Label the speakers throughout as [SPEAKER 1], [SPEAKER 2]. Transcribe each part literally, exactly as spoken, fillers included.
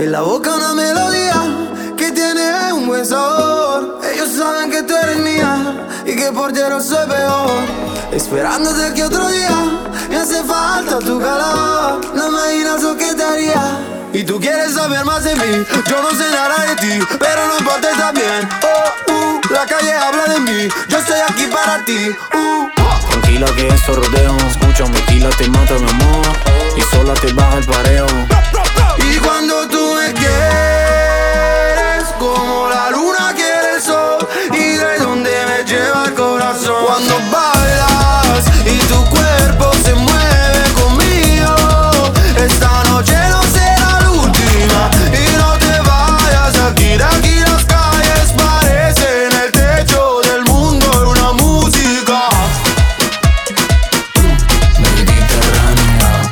[SPEAKER 1] En la boca una melodía que tiene un buen sabor. Ellos saben que tú eres mía y que por ti no soy peor. Esperándote que otro día me hace falta tu calor. No imaginas lo que te haría. Y tú quieres saber más de mí. Yo no sé nada de ti, pero no importa, está bien. Oh, uh, la calle habla de mí. Yo estoy aquí para ti. Uh.
[SPEAKER 2] Tranquila que esto rodeo. Escucha, tequila te mata mi amor y sola te baja el pareo.
[SPEAKER 1] Y cuando tú me quieres, como la luna quiere el sol, y de donde me lleva el corazón. Cuando bailas y tu cuerpo se mueve conmigo, esta noche no será la última. Y no te vayas aquí, de aquí las calles parecen el techo del mundo en una música
[SPEAKER 2] Mediterránea.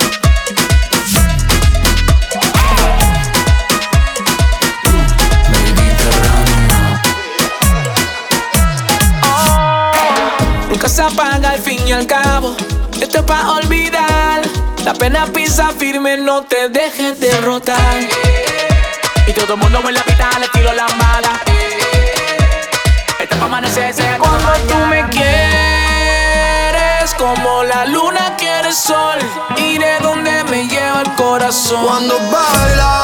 [SPEAKER 3] Nunca se apaga al fin y al cabo. Esto es pa' olvidar. La pena pisa firme, no te dejes derrotar. Y todo el mundo en la pista le tiro la mala. Esto es pa' amanecerse cuando tú me quieres, como la luna quiere el sol, y de donde me lleva el corazón.
[SPEAKER 1] cuando bailas